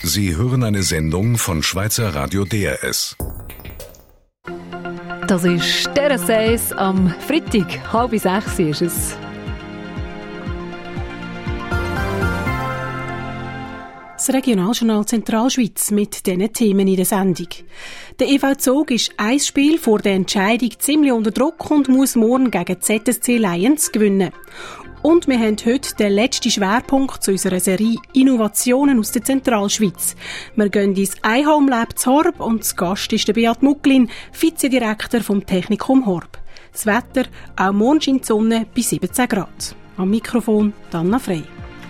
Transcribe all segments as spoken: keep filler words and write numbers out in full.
Sie hören eine Sendung von Schweizer Radio D R S. Das ist der S eins am Freitag, halb sechs ist es. Das Regionaljournal Zentralschweiz mit diesen Themen in der Sendung. Der E V Zug ist ein Spiel vor der Entscheidung ziemlich unter Druck und muss morgen gegen Z S C Lions gewinnen. Und wir haben heute den letzten Schwerpunkt zu unserer Serie Innovationen aus der Zentralschweiz. Wir gehen ins iHome Lab zu Horb und zu Gast ist der Beat Mucklin, Vizedirektor vom Technikum Horb. Das Wetter, auch morgen scheint die Sonne bei siebzehn Grad. Am Mikrofon Anna Frey.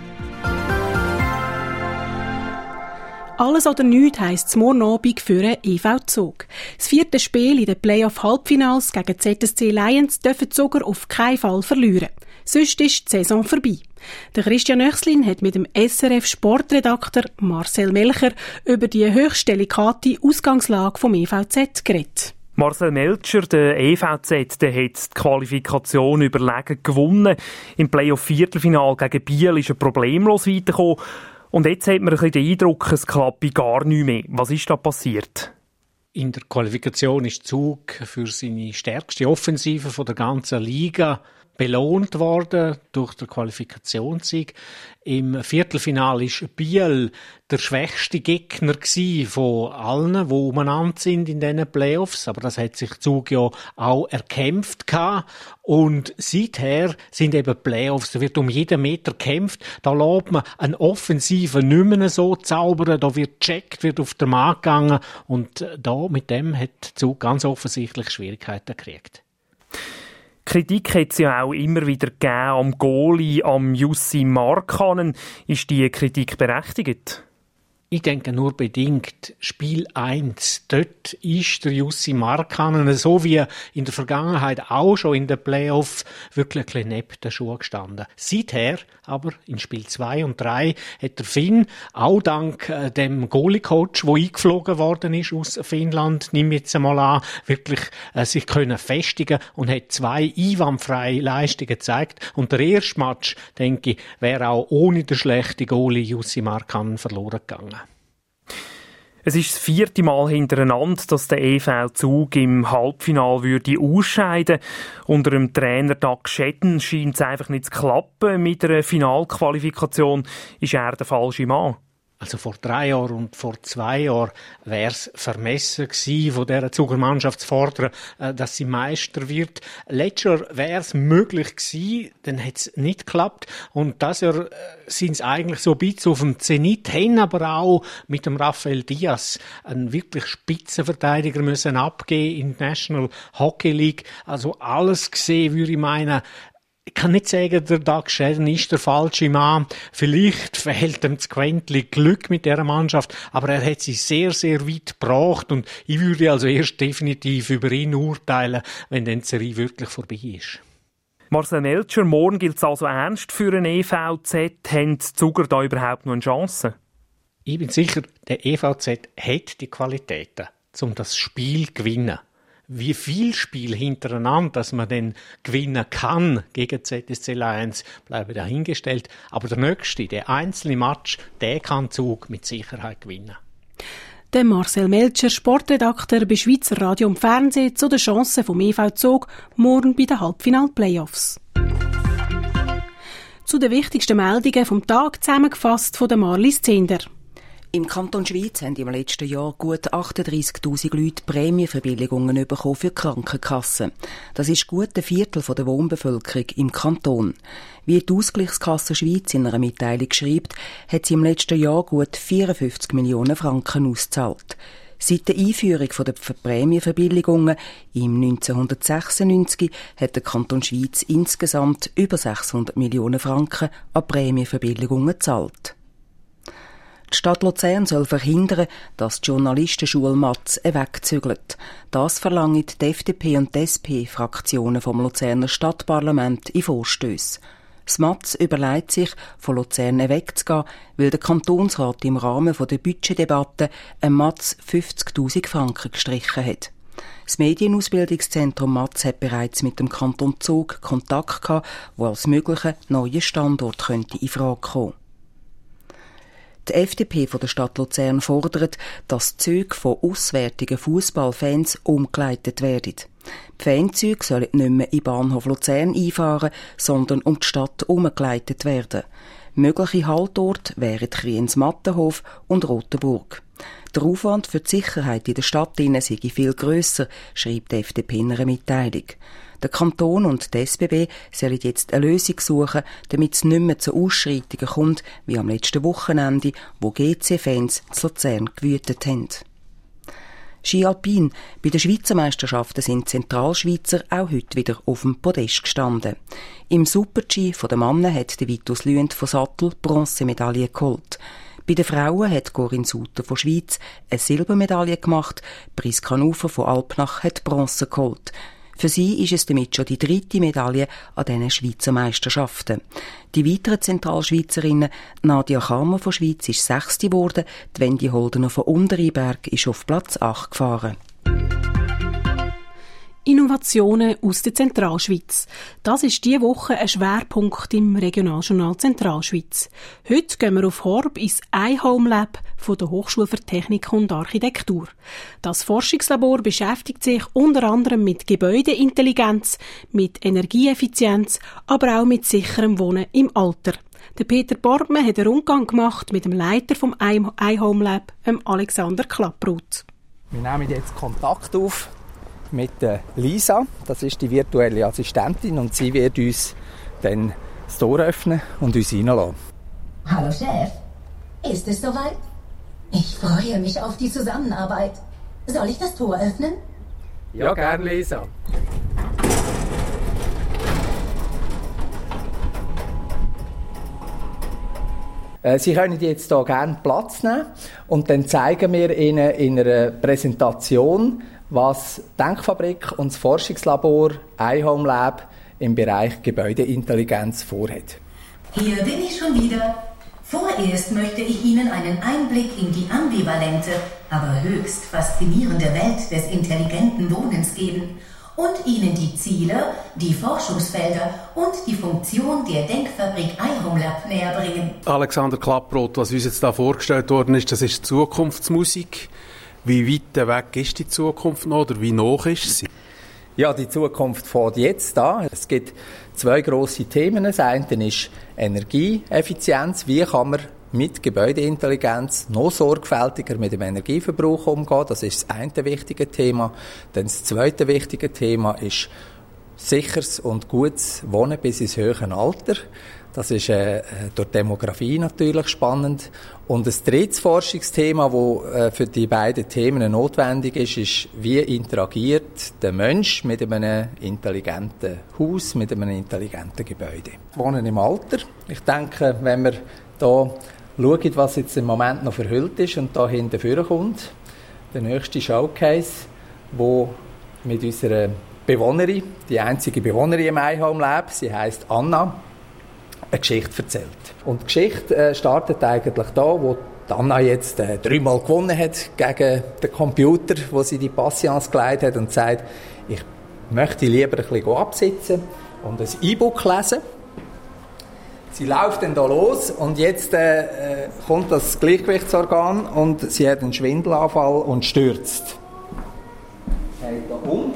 Alles oder nichts heisst es morgen Abend für den E V Zug. Das vierte Spiel in den Playoff-Halbfinals gegen Z S C Lions dürfen die Zuger auf keinen Fall verlieren. Sonst ist die Saison vorbei. Der Christian Oechslin hat mit dem S R F-Sportredakteur Marcel Melcher über die höchst delikate Ausgangslage vom E V Z geredet. Marcel Melcher, der E V Z, der hat die Qualifikation überlegen gewonnen. Im Playoff-Viertelfinal gegen Biel ist er problemlos weitergekommen. Und jetzt hat man ein bisschen den Eindruck, es klappe gar nicht mehr. Was ist da passiert? In der Qualifikation ist Zug für seine stärkste Offensive von der ganzen Liga belohnt worden durch den Qualifikationssieg. Im Viertelfinale war Biel der schwächste Gegner von allen, die umeinander sind in diesen Playoffs. Aber das hat sich Zug ja auch erkämpft gehabt. Und seither sind eben Playoffs, da wird um jeden Meter gekämpft. Da lässt man eine Offensive nicht mehr so zaubern. Da wird gecheckt, wird auf den Markt gegangen. Und da mit dem hat Zug ganz offensichtlich Schwierigkeiten gekriegt. Kritik hat es ja auch immer wieder gegeben am Goalie, am Jussi Markkanen. Ist die Kritik berechtigt? Ich denke nur bedingt. Spiel eins, dort ist der Jussi Markkanen, so wie in der Vergangenheit auch schon in den Playoffs, wirklich ein bisschen neben den Schuhen gestanden. Seither aber in Spiel zwei und drei hat der Finn, auch dank äh, dem Goalie-Coach, der eingeflogen worden ist aus Finnland, nimm jetzt einmal an, wirklich äh, sich können festigen und hat zwei einwandfreie Leistungen gezeigt. Und der erste Match, denke ich, wäre auch ohne den schlechten Goalie Jussi Markkanen verloren gegangen. Es ist das vierte Mal hintereinander, dass der E V Zug im Halbfinale würde ausscheiden. Unter dem Trainer Dag Schedden scheint es einfach nicht zu klappen. Mit einer Finalqualifikation ist er der falsche Mann. Also vor drei Jahren und vor zwei Jahren wäre es vermessen gewesen, von dieser Zuger Mannschaft zu fordern, dass sie Meister wird. Letztes Jahr wäre es möglich gewesen, dann hat es nicht geklappt. Und das Jahr sind es eigentlich so ein bisschen auf dem Zenit hin, aber auch mit dem Rafael Diaz, einen wirklich Spitzenverteidiger müssen abgeben in der National Hockey League. Also alles gesehen, würde ich meinen, ich kann nicht sagen, der Dag Schedden ist der falsche Mann. Vielleicht fehlt ihm das Quäntchen Glück mit dieser Mannschaft, aber er hat sie sehr, sehr weit gebracht und ich würde also erst definitiv über ihn urteilen, wenn die Serie wirklich vorbei ist. Marcel Melcher, morgen gilt es also ernst für den E V Z. Haben die Zuger da überhaupt noch eine Chance? Ich bin sicher, der E V Z hat die Qualitäten, um das Spiel zu gewinnen. Wie viel Spiel hintereinander, dass man dann gewinnen kann gegen Z S C Lions, bleibe dahingestellt. Aber der nächste, der einzelne Match, der kann Zug mit Sicherheit gewinnen. Der Marcel Melcher, Sportredakteur bei Schweizer Radio und Fernsehen, zu den Chancen vom E V Zug morgen bei den Halbfinal-Playoffs. Zu den wichtigsten Meldungen vom Tag zusammengefasst von der Marlies Zehnder. Im Kanton Schweiz haben im letzten Jahr gut achtunddreissigtausend Leute Prämienverbilligungen bekommen für die Krankenkassen. Das ist gut ein Viertel der Wohnbevölkerung im Kanton. Wie die Ausgleichskasse Schweiz in einer Mitteilung schreibt, hat sie im letzten Jahr gut vierundfünfzig Millionen Franken ausgezahlt. Seit der Einführung der Prämienverbilligungen im neunzehnhundertsechsundneunzig hat der Kanton Schweiz insgesamt über sechshundert Millionen Franken an Prämienverbilligungen gezahlt. Die Stadt Luzern soll verhindern, dass die Journalistenschule Matz wegzügelt. Das verlangen die F D P und die S P-Fraktionen vom Luzerner Stadtparlament in Vorstössen. Das Matz überlegt sich, von Luzern wegzugehen, weil der Kantonsrat im Rahmen der Budgetdebatte ein Matz fünfzigtausend Franken gestrichen hat. Das Medienausbildungszentrum Matz hat bereits mit dem Kanton Zug Kontakt gehabt, wo als möglicher neuer Standort könnte in Frage kommen. Die F D P von der Stadt Luzern fordert, dass Züge von auswärtigen Fußballfans umgeleitet werden. Die Fanzüge sollen nicht mehr in Bahnhof Luzern einfahren, sondern um die Stadt umgeleitet werden. Mögliche Haltorte wären Kriens-Mattenhof und Rotenburg. Der Aufwand für die Sicherheit in der Stadt sei viel grösser, schreibt die F D P in einer Mitteilung. Der Kanton und die S B B sollen jetzt eine Lösung suchen, damit es nicht mehr zu Ausschreitungen kommt, wie am letzten Wochenende, wo G C-Fans zu Luzern gewütet haben. Ski Alpin. Bei den Schweizer Meisterschaften sind Zentralschweizer auch heute wieder auf dem Podest gestanden. Im Super-G der Männer hat der Vitus Lüend von Sattel Bronzemedaille geholt. Bei den Frauen hat Corinne Suter von Schweiz eine Silbermedaille gemacht, Priska Nufer von Alpnach hat Bronze geholt. Für sie ist es damit schon die dritte Medaille an diesen Schweizer Meisterschaften. Die weiteren Zentralschweizerinnen, Nadia Kramer von Schweiz ist Sechste geworden, die Wendy Holdener von Unterrheinberg ist auf Platz acht gefahren. Innovationen aus der Zentralschweiz. Das ist diese Woche ein Schwerpunkt im Regionaljournal Zentralschweiz. Heute gehen wir auf Horb ins iHome Lab von der Hochschule für Technik und Architektur. Das Forschungslabor beschäftigt sich unter anderem mit Gebäudeintelligenz, mit Energieeffizienz, aber auch mit sicherem Wohnen im Alter. Der Peter Bortmann hat einen Rundgang gemacht mit dem Leiter vom iHome Lab, Alexander Klapproth. Wir nehmen jetzt Kontakt auf mit Lisa, das ist die virtuelle Assistentin, und sie wird uns dann das Tor öffnen und uns reinlassen. Hallo Chef, ist es soweit? Ich freue mich auf die Zusammenarbeit. Soll ich das Tor öffnen? Ja, gern, Lisa. Sie können jetzt hier gerne Platz nehmen und dann zeigen wir Ihnen in einer Präsentation, was die Denkfabrik und das Forschungslabor iHome Lab im Bereich Gebäudeintelligenz vorhat. Hier bin ich schon wieder. Vorerst möchte ich Ihnen einen Einblick in die ambivalente, aber höchst faszinierende Welt des intelligenten Wohnens geben und Ihnen die Ziele, die Forschungsfelder und die Funktion der Denkfabrik iHome Lab näher bringen. Alexander Klapproth, was uns jetzt da vorgestellt worden ist, das ist Zukunftsmusik. Wie weit weg ist die Zukunft noch oder wie nah ist sie? Ja, die Zukunft fängt jetzt an. Es gibt zwei grosse Themen. Das eine ist Energieeffizienz. Wie kann man mit Gebäudeintelligenz noch sorgfältiger mit dem Energieverbrauch umgehen? Das ist das eine wichtige Thema. Dann das zweite wichtige Thema ist sicheres und gutes Wohnen bis ins höhere Alter. Das ist äh, durch Demografie natürlich spannend. Und das dritte Forschungsthema, das äh, für die beiden Themen notwendig ist, ist, wie interagiert der Mensch mit einem intelligenten Haus, mit einem intelligenten Gebäude. Wohnen im Alter. Ich denke, wenn wir da schauen, was jetzt im Moment noch verhüllt ist und da hinten vorkommt, der nächste Showcase, wo mit unserer Bewohnerin, die einzige Bewohnerin im iHome Lab, sie heisst Anna, eine Geschichte erzählt. Und die Geschichte äh, startet eigentlich da, wo Anna jetzt äh, dreimal gewonnen hat gegen den Computer, wo sie die Patience geleitet hat und sagt, ich möchte lieber ein bisschen absitzen und ein E-Book lesen. Sie läuft dann da los und jetzt äh, kommt das Gleichgewichtsorgan und sie hat einen Schwindelanfall und stürzt. Hält da um.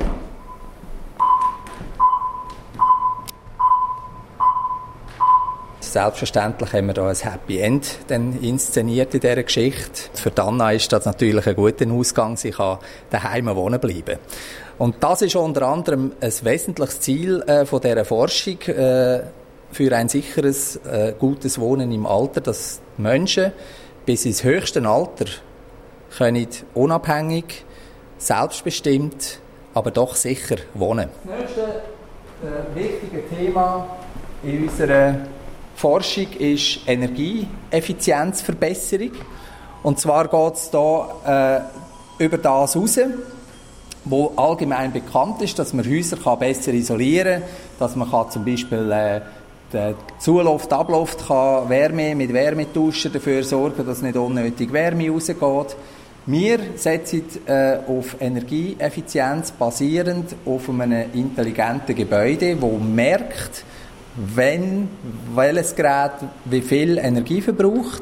Selbstverständlich haben wir da ein Happy End dann inszeniert in dieser Geschichte. Für Anna ist das natürlich ein guter Ausgang. Sie kann daheim wohnen bleiben. Und das ist unter anderem ein wesentliches Ziel äh, von dieser Forschung äh, für ein sicheres, äh, gutes Wohnen im Alter, dass Menschen bis ins höchste Alter können unabhängig, selbstbestimmt, aber doch sicher wohnen. Das nächste äh, wichtige Thema in unserer Forschung ist Energieeffizienzverbesserung. Und zwar geht es hier äh, über das raus, wo allgemein bekannt ist, dass man Häuser kann besser isolieren kann, dass man kann zum Beispiel äh, die Zuluft, Abluft kann Wärme mit Wärmetauschen dafür sorgen, dass nicht unnötig Wärme rausgeht. Wir setzen äh, auf Energieeffizienz basierend auf einem intelligenten Gebäude, das merkt, wenn, welches Gerät wie viel Energie verbraucht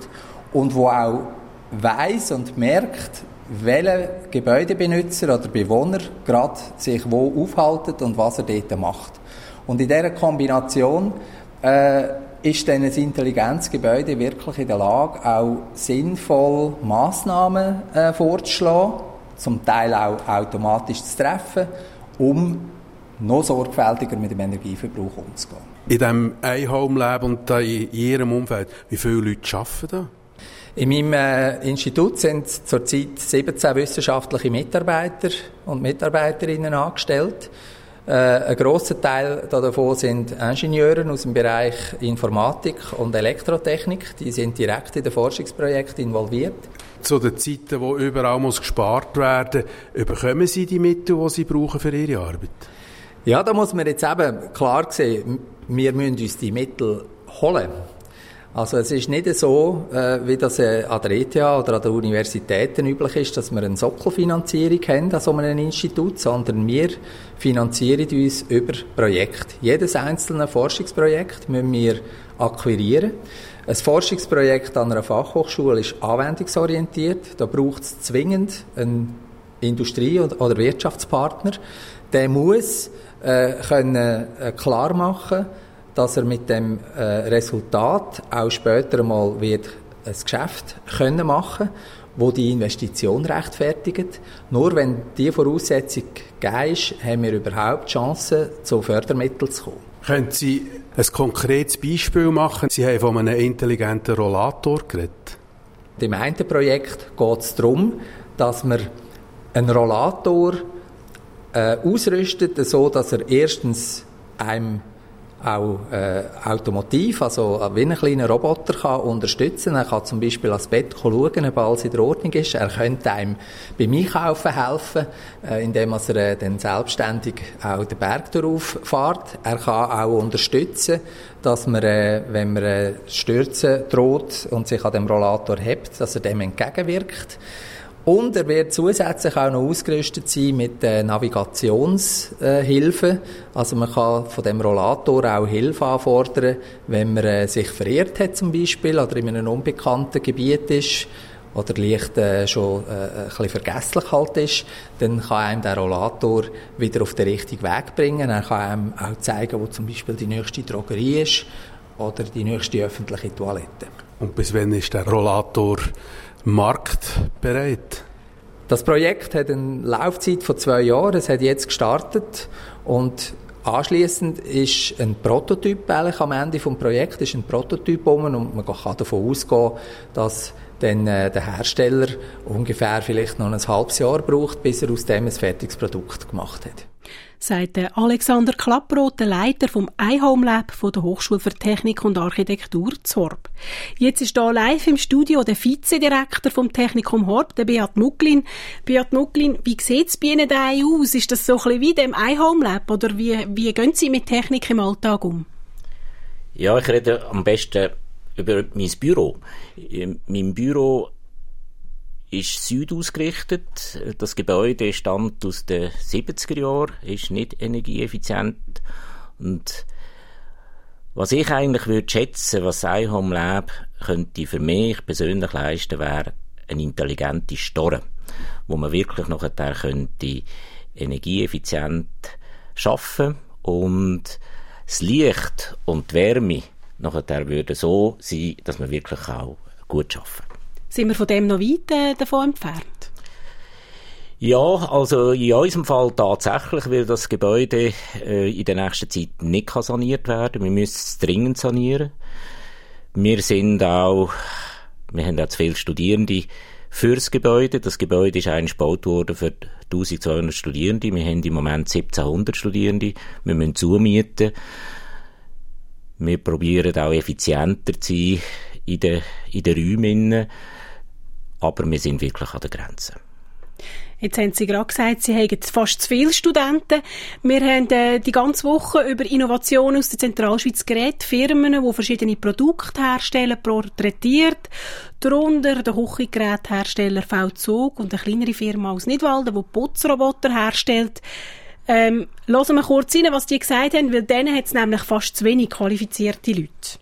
und wo auch weiss und merkt, welche Gebäudebenutzer oder Bewohner gerade sich wo aufhalten und was er dort macht. Und in dieser Kombination äh, ist dann ein Intelligenzgebäude wirklich in der Lage, auch sinnvoll Massnahmen äh, vorzuschlagen, zum Teil auch automatisch zu treffen, um noch sorgfältiger mit dem Energieverbrauch umzugehen. In diesem iHome-Lab und in Ihrem Umfeld, wie viele Leute arbeiten da? In meinem äh, Institut sind zurzeit siebzehn wissenschaftliche Mitarbeiter und Mitarbeiterinnen angestellt. Äh, ein grosser Teil davon sind Ingenieure aus dem Bereich Informatik und Elektrotechnik. Die sind direkt in den Forschungsprojekten involviert. Zu den Zeiten, wo überall muss gespart werden muss, bekommen Sie die Mittel, die Sie brauchen für Ihre Arbeit? Ja, da muss man jetzt eben klar sehen, wir müssen uns die Mittel holen. Also es ist nicht so, äh, wie das äh, an der E T H oder an den Universitäten üblich ist, dass wir eine Sockelfinanzierung haben an so einem Institut, sondern wir finanzieren uns über Projekte. Jedes einzelne Forschungsprojekt müssen wir akquirieren. Ein Forschungsprojekt an einer Fachhochschule ist anwendungsorientiert. Da braucht es zwingend einen Industrie- oder Wirtschaftspartner. Der muss äh, können, äh, klar machen, dass er mit dem äh, Resultat auch später mal wird ein Geschäft können machen, wo die Investition rechtfertigt. Nur wenn diese Voraussetzung gegeben ist, haben wir überhaupt Chancen, zu Fördermitteln zu kommen. Können Sie ein konkretes Beispiel machen? Sie haben von einem intelligenten Rollator geredet. Im einen Projekt geht es darum, dass man einen Rollator äh, ausrüstet, so dass er erstens einem auch äh, automotiv, also wie ein kleiner Roboter kann unterstützen. Er kann zum Beispiel ans Bett schauen, ob alles in der Ordnung ist. Er könnte einem beim Einkaufen helfen, äh, indem er äh, dann selbstständig auch den Berg darauf fährt. Er kann auch unterstützen, dass man, äh, wenn man äh, stürzen droht und sich an dem Rollator hebt, dass er dem entgegenwirkt. Und er wird zusätzlich auch noch ausgerüstet sein mit äh, Navigationshilfen. Äh, also man kann von dem Rollator auch Hilfe anfordern, wenn man äh, sich verirrt hat zum Beispiel oder in einem unbekannten Gebiet ist oder leicht äh, schon äh, ein bisschen vergesslich halt ist, dann kann einem der Rollator wieder auf den richtigen Weg bringen. Er kann einem auch zeigen, wo zum Beispiel die nächste Drogerie ist oder die nächste öffentliche Toilette. Und bis wann ist der Rollator marktbereit? Das Projekt hat eine Laufzeit von zwei Jahren. Es hat jetzt gestartet und anschliessend ist ein Prototyp eigentlich am Ende des Projekts ist ein Prototyp um und man kann davon ausgehen, dass dann äh, der Hersteller ungefähr vielleicht noch ein halbes Jahr braucht, bis er aus dem ein fertiges Produkt gemacht hat. Sagt Alexander Klapproth, der Leiter vom iHome Lab von der Hochschule für Technik und Architektur Zorb. Jetzt ist hier live im Studio der Vizedirektor vom Technikum Horb, der Beat Nucklin. Beat Nucklin, wie sieht es bei Ihnen daheim aus? Ist das so ein bisschen wie dem iHome Lab oder wie, wie gehen Sie mit Technik im Alltag um? Ja, ich rede am besten über mein Büro. Mein Büro ist Süd ausgerichtet. Das Gebäude stammt aus den siebziger Jahren, ist nicht energieeffizient. Und was ich eigentlich würde schätzen, was iHome Lab könnte für mich persönlich leisten, wäre eine intelligente Store, wo man wirklich nachher könnte energieeffizient arbeiten und das Licht und die Wärme nachher würde so sein, dass man wirklich auch gut arbeiten kann. Sind wir von dem noch weit äh, davon entfernt? Ja, also in unserem Fall tatsächlich, weil das Gebäude äh, in der nächsten Zeit nicht kann saniert werden. Wir müssen es dringend sanieren. Wir sind auch, wir haben auch zu viele Studierende für das Gebäude. Das Gebäude ist eigentlich gebaut worden für eintausendzweihundert Studierende. Wir haben im Moment siebzehnhundert Studierende. Wir müssen zumieten. Wir probieren auch effizienter zu sein in den, in den Räumen. Aber wir sind wirklich an der Grenze. Jetzt haben Sie gerade gesagt, Sie haben fast zu viele Studenten. Wir haben äh, die ganze Woche über Innovationen aus der Zentralschweiz geredet, Firmen, die verschiedene Produkte herstellen, porträtiert. Darunter der Küchengerätehersteller V-Zug und eine kleinere Firma aus Nidwalden, die Putzroboter herstellt. Ähm, hören wir kurz rein, was die gesagt haben, weil denen hat es nämlich fast zu wenig qualifizierte Leute.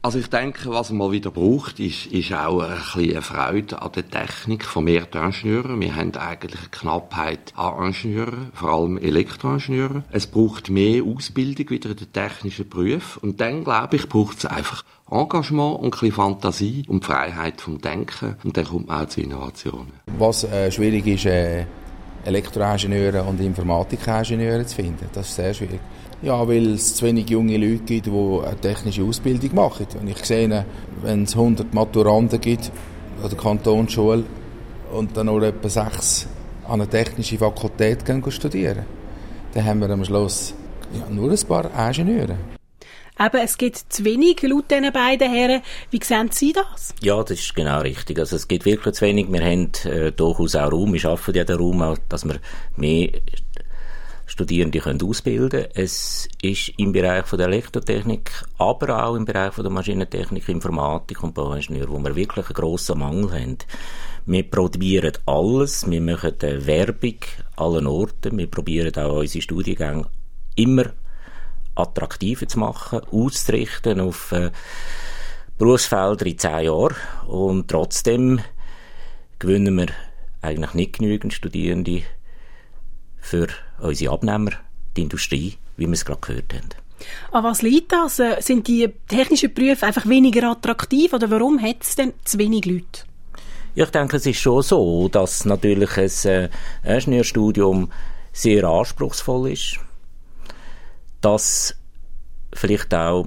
Also ich denke, was man mal wieder braucht, ist, ist auch ein bisschen eine Freude an der Technik von mehr Ingenieuren. Wir haben eigentlich eine Knappheit an Ingenieuren, vor allem Elektroingenieure. Es braucht mehr Ausbildung wieder in den technischen Berufen. Und dann, glaube ich, braucht es einfach Engagement und ein bisschen Fantasie und Freiheit vom Denken. Und dann kommt man auch zu Innovationen. Was äh, schwierig ist, äh, Elektroingenieure und Informatikingenieure zu finden. Das ist sehr schwierig. Ja, weil es zu wenig junge Leute gibt, die eine technische Ausbildung machen. Und ich sehe, wenn es hundert Maturanten gibt an der Kantonsschule und dann nur etwa sechs an eine technische Fakultät gehen studieren, dann haben wir am Schluss ja, nur ein paar Ingenieure. Eben, es gibt zu wenig laut diesen beiden Herren. Wie sehen Sie das? Ja, das ist genau richtig. Also es gibt wirklich zu wenig. Wir haben äh, durchaus auch Raum. Wir schaffen ja den Raum auch, dass wir mehr Studierende können ausbilden. Es ist im Bereich von der Elektrotechnik, aber auch im Bereich von der Maschinentechnik, Informatik und Bauingenieur, wo wir wirklich einen grossen Mangel haben. Wir probieren alles, wir machen Werbung an allen Orten, wir probieren auch unsere Studiengänge immer attraktiver zu machen, auszurichten auf äh, Berufsfelder in zehn Jahren, und trotzdem gewinnen wir eigentlich nicht genügend Studierende für unsere Abnehmer, die Industrie, wie wir es gerade gehört haben. An was liegt das? Sind die technischen Berufe einfach weniger attraktiv, oder warum hat es denn zu wenig Leute? Ich denke, es ist schon so, dass natürlich ein äh, Ingenieurstudium sehr anspruchsvoll ist, dass vielleicht auch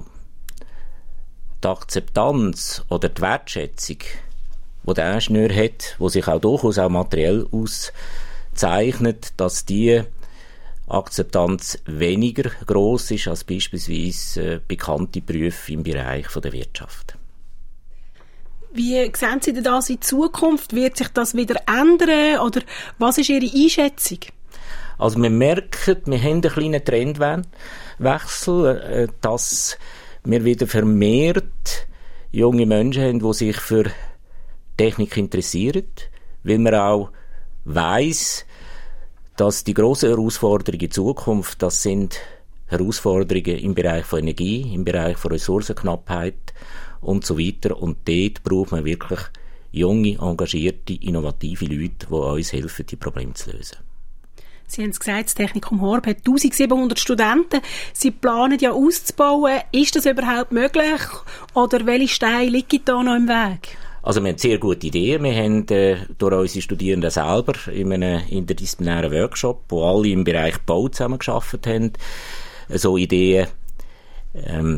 die Akzeptanz oder die Wertschätzung, die der Ingenieur hat, die sich auch durchaus auch materiell auszeichnet, dass die Akzeptanz weniger gross ist als beispielsweise äh, bekannte Berufe im Bereich von der Wirtschaft. Wie sehen Sie denn das in Zukunft? Wird sich das wieder ändern, oder was ist Ihre Einschätzung? Also wir merken, wir haben einen kleinen Trendwechsel, dass wir wieder vermehrt junge Menschen haben, die sich für Technik interessieren, weil man auch weiss, dass die grossen Herausforderungen in Zukunft, das sind Herausforderungen im Bereich von Energie, im Bereich von Ressourcenknappheit und so weiter. Und dort braucht man wirklich junge, engagierte, innovative Leute, die uns helfen, die Probleme zu lösen. Sie haben es gesagt, das Technikum Horb hat eintausendsiebenhundert Studenten. Sie planen ja auszubauen. Ist das überhaupt möglich? Oder welche Steine liegen da noch im Weg? Also wir haben sehr gute Ideen. Wir haben äh, durch unsere Studierenden selber in einem interdisziplinären Workshop, wo alle im Bereich Bau zusammengearbeitet haben, so Ideen ähm,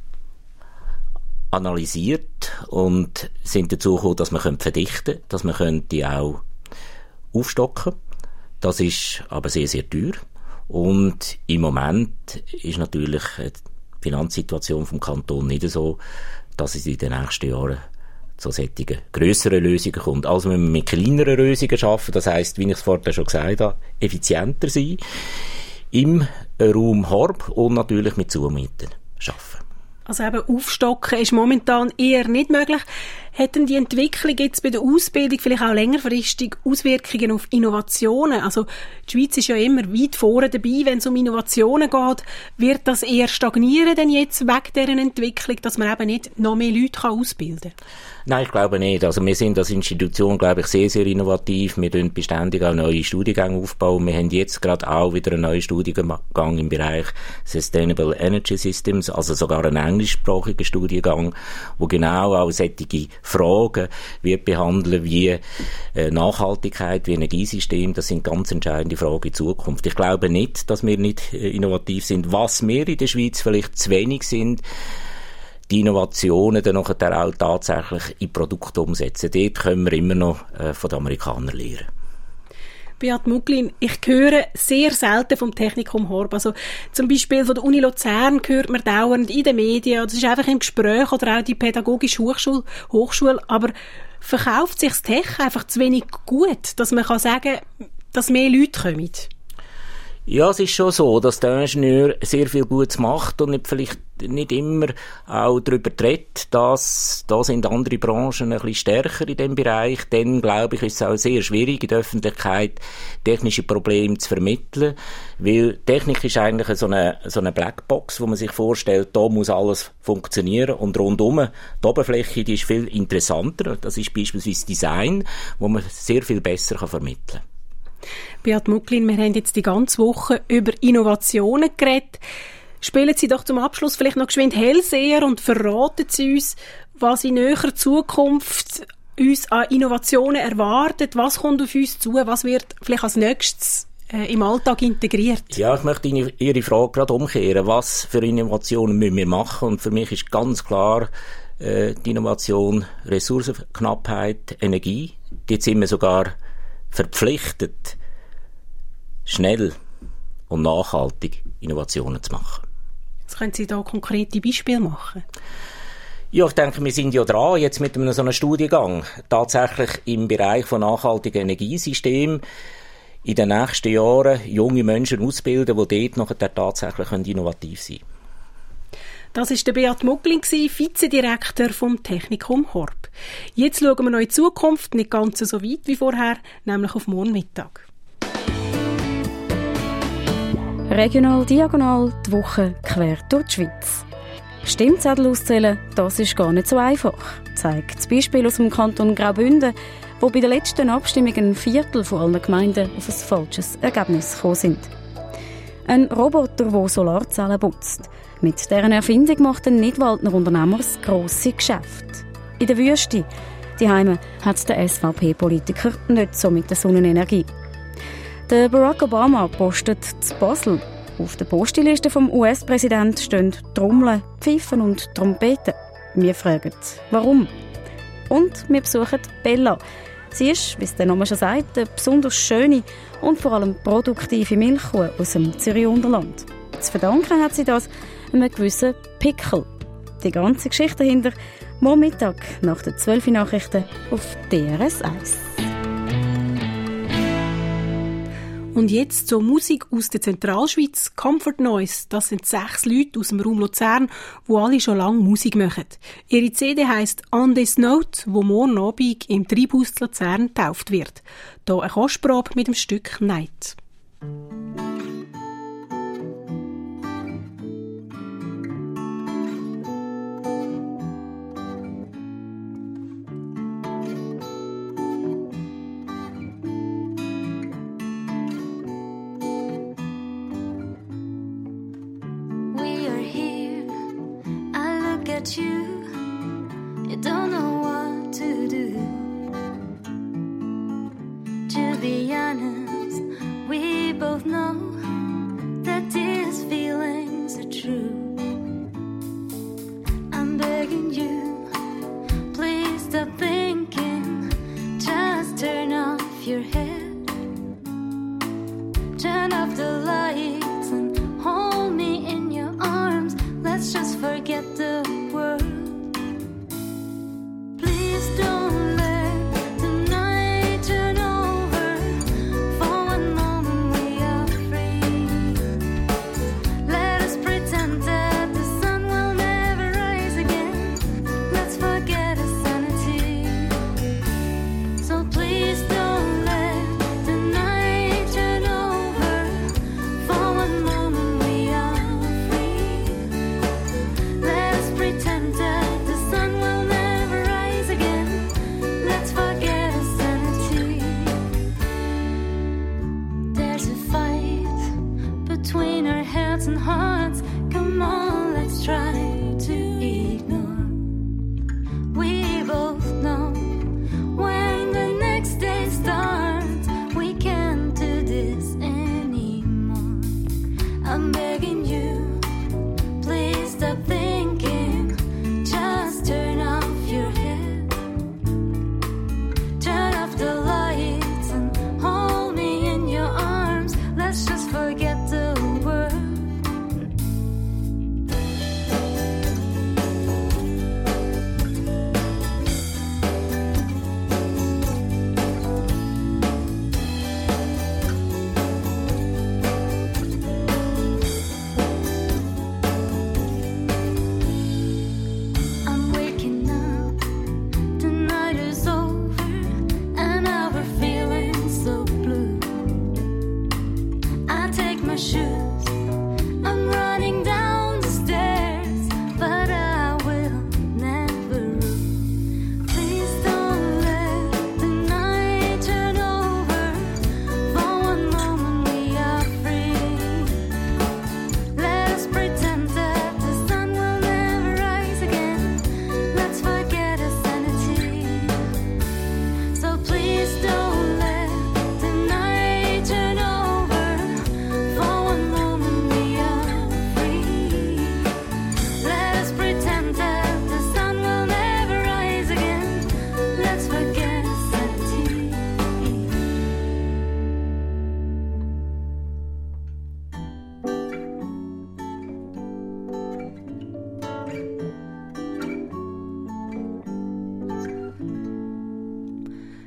analysiert und sind dazu gekommen, dass man verdichten könnte, dass man könnte auch aufstocken könnte. Das ist aber sehr, sehr teuer. Und im Moment ist natürlich die Finanzsituation vom Kanton nicht so, dass es in den nächsten Jahren zu solchen grösseren Lösungen kommt. Also wenn wir mit kleineren Lösungen arbeiten, das heisst, wie ich es vorher schon gesagt habe, effizienter sein, im Raum Horb und natürlich mit Zumieten arbeiten. Also eben aufstocken ist momentan eher nicht möglich. Hätten die Entwicklung jetzt bei der Ausbildung vielleicht auch längerfristig Auswirkungen auf Innovationen? Also die Schweiz ist ja immer weit vorne dabei, wenn es um Innovationen geht. Wird das eher stagnieren denn jetzt wegen dieser Entwicklung, dass man eben nicht noch mehr Leute ausbilden kann? Nein, ich glaube nicht. Also wir sind als Institution, glaube ich, sehr, sehr innovativ. Wir bauen beständig auch neue Studiengänge aufbauen. Wir haben jetzt gerade auch wieder einen neuen Studiengang im Bereich Sustainable Energy Systems, also sogar einen englischsprachigen Studiengang, wo genau auch solche Fragen wird behandeln, wie äh, Nachhaltigkeit, wie Energiesystem. Das sind ganz entscheidende Fragen in Zukunft. Ich glaube nicht, dass wir nicht äh, innovativ sind. Was wir in der Schweiz vielleicht zu wenig sind, die Innovationen dann auch tatsächlich in Produkte umsetzen. Dort können wir immer noch äh, von den Amerikanern lernen. Beat Muglin, ich höre sehr selten vom Technikum Horb. Also zum Beispiel von der Uni Luzern hört man dauernd in den Medien, das ist einfach im Gespräch, oder auch die Pädagogische Hochschule, Hochschule. Aber verkauft sich das Tech einfach zu wenig gut, dass man kann sagen, dass mehr Leute kommen? Ja, es ist schon so, dass der Ingenieur sehr viel Gutes macht und nicht, vielleicht nicht immer auch darüber redet, dass da sind andere Branchen ein bisschen stärker in diesem Bereich. Dann, glaube ich, ist es auch sehr schwierig, in der Öffentlichkeit technische Probleme zu vermitteln, weil Technik ist eigentlich so eine, so eine Blackbox, wo man sich vorstellt, da muss alles funktionieren und rundum, die Oberfläche, die ist viel interessanter. Das ist beispielsweise Design, wo man sehr viel besser vermitteln kann. Beat Mucklin, wir haben jetzt die ganze Woche über Innovationen geredet. Spielen Sie doch zum Abschluss vielleicht noch geschwind Hellseher und verraten Sie uns, was in näherer Zukunft uns an Innovationen erwartet. Was kommt auf uns zu? Was wird vielleicht als nächstes äh, im Alltag integriert? Ja, ich möchte Ihre Frage gerade umkehren. Was für Innovationen müssen wir machen? Und für mich ist ganz klar äh, die Innovation Ressourcenknappheit, Energie. Jetzt sind wir sogar verpflichtet, schnell und nachhaltig Innovationen zu machen. Jetzt können Sie da konkrete Beispiele machen? Ja, ich denke, wir sind ja dran, jetzt mit einem so einem Studiengang, tatsächlich im Bereich von nachhaltigen Energiesystemen in den nächsten Jahren junge Menschen ausbilden, die dort nachher tatsächlich innovativ sein können. Das war der Beat Mucklin, Vizedirektor vom Technikum Horb. Jetzt schauen wir noch in die Zukunft, nicht ganz so weit wie vorher, nämlich auf morgen Mittag. Regional diagonal die Woche quer durch die Schweiz. Stimmzettel auszählen, das ist gar nicht so einfach, zeigt das Beispiel aus dem Kanton Graubünden, wo bei der letzten Abstimmung ein Viertel von allen Gemeinden auf ein falsches Ergebnis gekommen sind. Ein Roboter, der Solarzellen putzt. Mit deren Erfindung macht ein Nidwaldner Unternehmer das grosse Geschäft. In der Wüste, die Heime, hat der S V P-Politiker nicht so mit der Sonnenenergie. Der Barack Obama postet zu Basel. Auf der Postliste vom U S-Präsidenten stehen Trommeln, Pfeifen und Trompeten. Wir fragen, warum? Und wir besuchen Bella. Sie ist, wie es der Name schon sagt, eine besonders schöne und vor allem produktive Milchkuh aus dem Zürcher Unterland. Zu verdanken hat sie das einem gewissen Pickel. Die ganze Geschichte dahinter morgen Mittag nach den zwölf Nachrichten auf D R S eins. Und jetzt zur Musik aus der Zentralschweiz. Comfort Noise, das sind sechs Leute aus dem Raum Luzern, die alle schon lange Musik machen. Ihre C D heisst «On This Note», wo morgen Abend im Treibhaus Luzern getauft wird. Hier eine Kostprobe mit dem Stück «Night». You, you don't know what to do. To be honest, we both know that these feelings are true. I'm begging you, please stop thinking. Just turn off your head, turn off the lights and hold me in your arms. Let's just forget the world. Please don't let the night turn over. For one moment we are free. Let us pretend that the sun will never rise again. Let's forget our sanity. So please don't let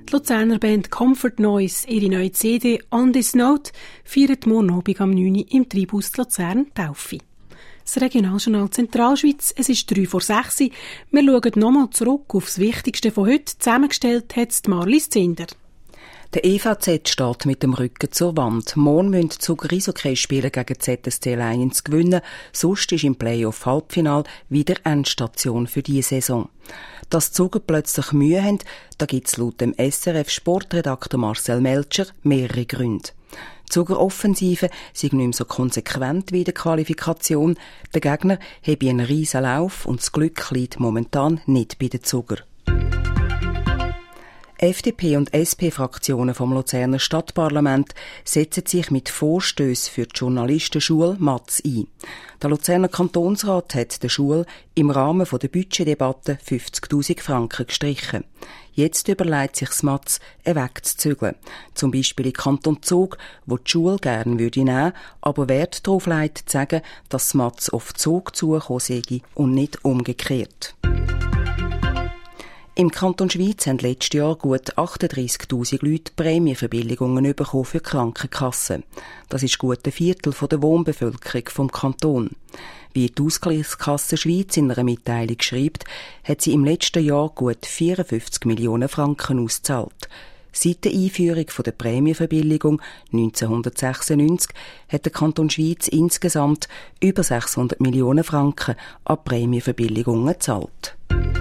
Die Luzerner Band Comfort Noise, ihre neue C D «On This Note», feiert morgen Abend am neun Uhr im Treibhaus Luzern Taufe. Das Regionaljournal Zentralschweiz, es ist drei vor sechs. Wir schauen nochmal zurück auf das Wichtigste von heute. Zusammengestellt hat es Marlies Zinder. Der E V Z steht mit dem Rücken zur Wand. Morgen müssen die Zuger Eishockey spielen gegen Z S C Lions gewinnen. Sonst ist im Playoff-Halbfinal wieder Endstation für diese Saison. Dass die Zuger plötzlich Mühe haben, da gibt es laut dem S R F-Sportredakteur Marcel Melcher mehrere Gründe. Die Zuger-Offensive sei nicht mehr so konsequent wie in der Qualifikation. Der Gegner habe einen riesen Lauf und das Glück liegt momentan nicht bei den Zuger. F D P und S P-Fraktionen vom Luzerner Stadtparlament setzen sich mit Vorstößen für die Journalistenschule M A Z ein. Der Luzerner Kantonsrat hat der Schule im Rahmen der Budgetdebatte fünfzigtausend Franken gestrichen. Jetzt überlegt sich das M A Z, wegzuzügeln. Zum Beispiel in Kanton Zug, wo die Schule gerne würde nehmen, aber Wert darauf legt, zu sagen, dass das M A Z auf Zug zugekommen sei und nicht umgekehrt. Im Kanton Schweiz haben letztes Jahr gut achtunddreissigtausend Leute Prämienverbilligungen bekommen für Krankenkassen. Das ist gut ein Viertel der Wohnbevölkerung vom Kanton. Wie die Ausgleichskasse Schweiz in einer Mitteilung schreibt, hat sie im letzten Jahr gut vierundfünfzig Millionen Franken ausgezahlt. Seit der Einführung der Prämienverbilligung neunzehnhundertsechsundneunzig hat der Kanton Schweiz insgesamt über sechshundert Millionen Franken an Prämienverbilligungen gezahlt.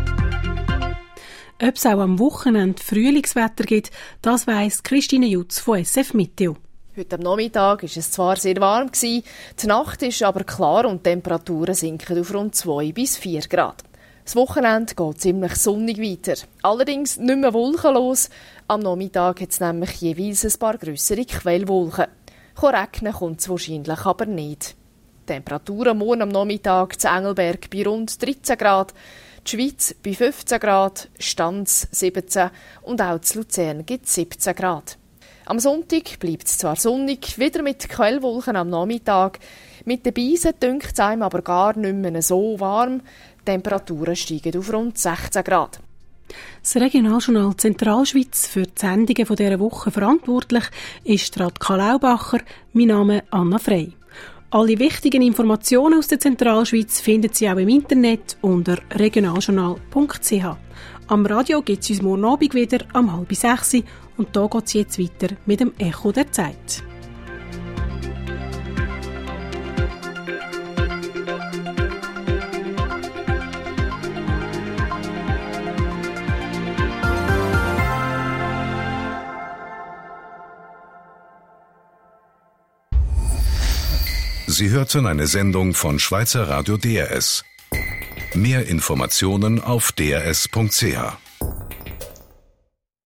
Ob es auch am Wochenende Frühlingswetter gibt, das weiss Christine Jutz von S F Meteo. Heute am Nachmittag war es zwar sehr warm, die Nacht ist aber klar und die Temperaturen sinken auf rund zwei bis vier Grad. Das Wochenende geht ziemlich sonnig weiter. Allerdings nicht mehr wolkenlos. Am Nachmittag hat es nämlich jeweils ein paar grössere Quellwolken. Regnen kommt es wahrscheinlich aber nicht. Die Temperaturen morgen am Nachmittag zu Engelberg bei rund dreizehn Grad, die Schweiz bei fünfzehn Grad, Stanz siebzehn und auch zu Luzern gibt es siebzehn Grad. Am Sonntag bleibt es zwar sonnig, wieder mit Quellwolken am Nachmittag. Mit den Beisen dünkt es einem aber gar nicht mehr so warm. Die Temperaturen steigen auf rund sechzehn Grad. Das Regionaljournal Zentralschweiz für die Sendungen dieser Woche verantwortlich ist Radka Laubacher. Mein Name Anna Frey. Alle wichtigen Informationen aus der Zentralschweiz finden Sie auch im Internet unter regionaljournal punkt c h. Am Radio gibt es uns morgen Abend wieder um halb sechs und da geht es jetzt weiter mit dem Echo der Zeit. Sie hörten eine Sendung von Schweizer Radio D R S. Mehr Informationen auf d r s punkt c h.